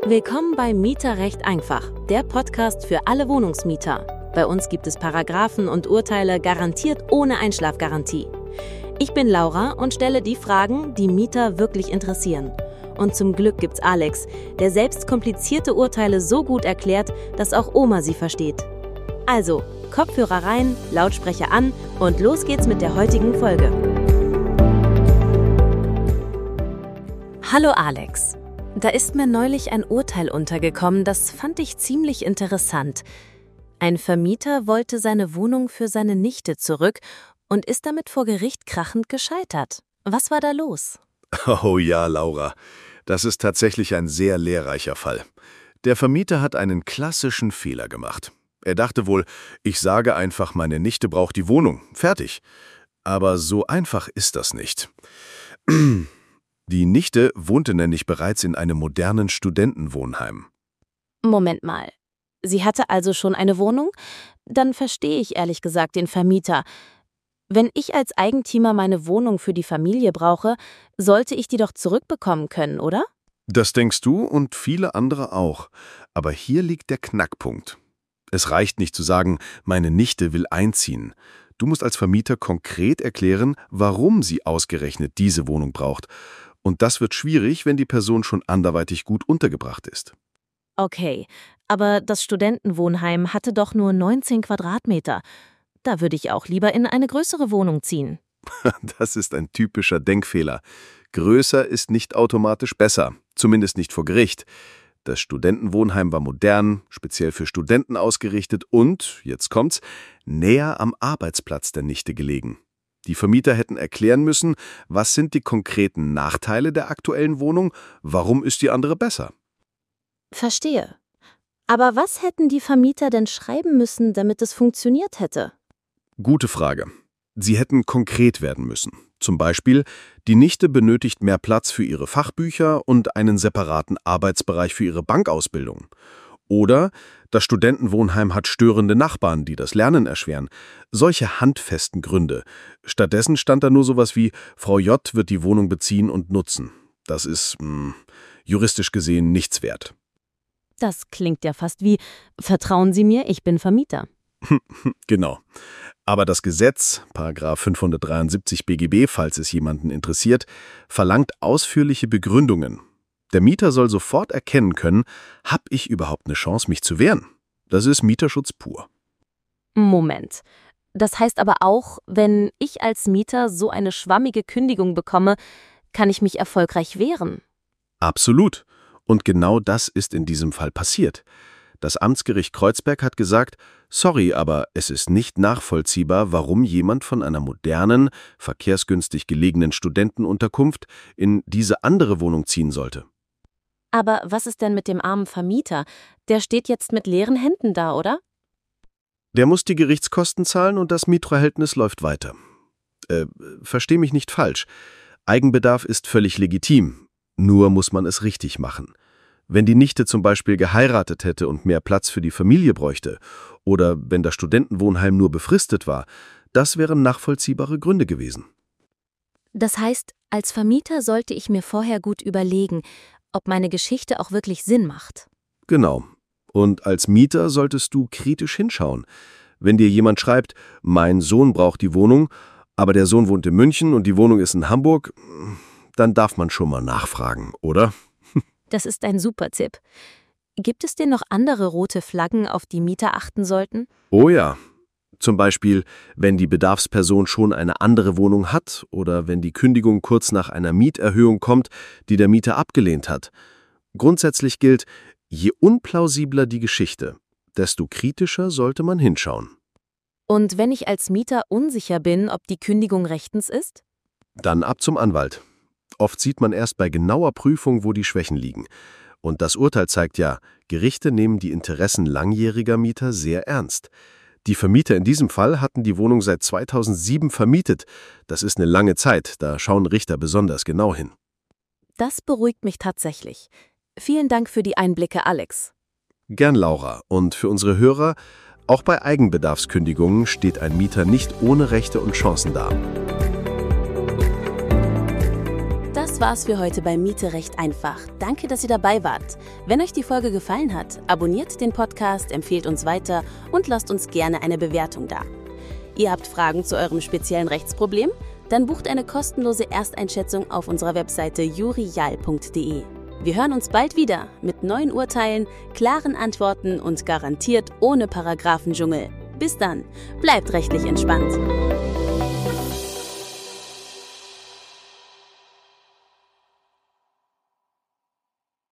Willkommen bei Mieterrecht einfach, der Podcast für alle Wohnungsmieter. Bei uns gibt es Paragraphen und Urteile garantiert ohne Einschlafgarantie. Ich bin Laura und stelle die Fragen, die Mieter wirklich interessieren. Und zum Glück gibt's Alex, der selbst komplizierte Urteile so gut erklärt, dass auch Oma sie versteht. Also, Kopfhörer rein, Lautsprecher an und los geht's mit der heutigen Folge. Hallo Alex. Da ist mir neulich ein Urteil untergekommen, das fand ich ziemlich interessant. Ein Vermieter wollte seine Wohnung für seine Nichte zurück und ist damit vor Gericht krachend gescheitert. Was war da los? Oh ja, Laura. Das ist tatsächlich ein sehr lehrreicher Fall. Der Vermieter hat einen klassischen Fehler gemacht. Er dachte wohl, ich sage einfach, meine Nichte braucht die Wohnung. Fertig. Aber so einfach ist das nicht. Die Nichte wohnte nämlich bereits in einem modernen Studentenwohnheim. Moment mal. Sie hatte also schon eine Wohnung? Dann verstehe ich ehrlich gesagt den Vermieter. Wenn ich als Eigentümer meine Wohnung für die Familie brauche, sollte ich die doch zurückbekommen können, oder? Das denkst du und viele andere auch. Aber hier liegt der Knackpunkt. Es reicht nicht zu sagen, meine Nichte will einziehen. Du musst als Vermieter konkret erklären, warum sie ausgerechnet diese Wohnung braucht. Und das wird schwierig, wenn die Person schon anderweitig gut untergebracht ist. Okay, aber das Studentenwohnheim hatte doch nur 19 Quadratmeter. Da würde ich auch lieber in eine größere Wohnung ziehen. Das ist ein typischer Denkfehler. Größer ist nicht automatisch besser, zumindest nicht vor Gericht. Das Studentenwohnheim war modern, speziell für Studenten ausgerichtet und, jetzt kommt's, näher am Arbeitsplatz der Nichte gelegen. Die Vermieter hätten erklären müssen, was sind die konkreten Nachteile der aktuellen Wohnung, warum ist die andere besser. Verstehe. Aber was hätten die Vermieter denn schreiben müssen, damit es funktioniert hätte? Gute Frage. Sie hätten konkret werden müssen. Zum Beispiel, die Nichte benötigt mehr Platz für ihre Fachbücher und einen separaten Arbeitsbereich für ihre Bankausbildung. Oder das Studentenwohnheim hat störende Nachbarn, die das Lernen erschweren. Solche handfesten Gründe. Stattdessen stand da nur sowas wie, Frau J. wird die Wohnung beziehen und nutzen. Das ist, juristisch gesehen nichts wert. Das klingt ja fast wie, vertrauen Sie mir, ich bin Vermieter. Genau. Aber das Gesetz, § 573 BGB, falls es jemanden interessiert, verlangt ausführliche Begründungen. Der Mieter soll sofort erkennen können, habe ich überhaupt eine Chance, mich zu wehren? Das ist Mieterschutz pur. Moment. Das heißt aber auch, wenn ich als Mieter so eine schwammige Kündigung bekomme, kann ich mich erfolgreich wehren. Absolut. Und genau das ist in diesem Fall passiert. Das Amtsgericht Kreuzberg hat gesagt, sorry, aber es ist nicht nachvollziehbar, warum jemand von einer modernen, verkehrsgünstig gelegenen Studentenunterkunft in diese andere Wohnung ziehen sollte. Aber was ist denn mit dem armen Vermieter? Der steht jetzt mit leeren Händen da, oder? Der muss die Gerichtskosten zahlen und das Mietverhältnis läuft weiter. Versteh mich nicht falsch. Eigenbedarf ist völlig legitim. Nur muss man es richtig machen. Wenn die Nichte zum Beispiel geheiratet hätte und mehr Platz für die Familie bräuchte oder wenn das Studentenwohnheim nur befristet war, das wären nachvollziehbare Gründe gewesen. Das heißt, als Vermieter sollte ich mir vorher gut überlegen, ob meine Geschichte auch wirklich Sinn macht. Genau. Und als Mieter solltest du kritisch hinschauen. Wenn dir jemand schreibt, mein Sohn braucht die Wohnung, aber der Sohn wohnt in München und die Wohnung ist in Hamburg, dann darf man schon mal nachfragen, oder? Das ist ein super Tipp. Gibt es denn noch andere rote Flaggen, auf die Mieter achten sollten? Oh ja. Zum Beispiel, wenn die Bedarfsperson schon eine andere Wohnung hat oder wenn die Kündigung kurz nach einer Mieterhöhung kommt, die der Mieter abgelehnt hat. Grundsätzlich gilt, je unplausibler die Geschichte, desto kritischer sollte man hinschauen. Und wenn ich als Mieter unsicher bin, ob die Kündigung rechtens ist? Dann ab zum Anwalt. Oft sieht man erst bei genauer Prüfung, wo die Schwächen liegen. Und das Urteil zeigt ja, Gerichte nehmen die Interessen langjähriger Mieter sehr ernst. Die Vermieter in diesem Fall hatten die Wohnung seit 2007 vermietet. Das ist eine lange Zeit, da schauen Richter besonders genau hin. Das beruhigt mich tatsächlich. Vielen Dank für die Einblicke, Alex. Gern, Laura. Und für unsere Hörer, auch bei Eigenbedarfskündigungen steht ein Mieter nicht ohne Rechte und Chancen da. Das Das war's für heute bei Miete recht einfach. Danke, dass ihr dabei wart. Wenn euch die Folge gefallen hat, abonniert den Podcast, empfehlt uns weiter und lasst uns gerne eine Bewertung da. Ihr habt Fragen zu eurem speziellen Rechtsproblem? Dann bucht eine kostenlose Ersteinschätzung auf unserer Webseite jurial.de. Wir hören uns bald wieder mit neuen Urteilen, klaren Antworten und garantiert ohne Paragraphendschungel. Bis dann, bleibt rechtlich entspannt.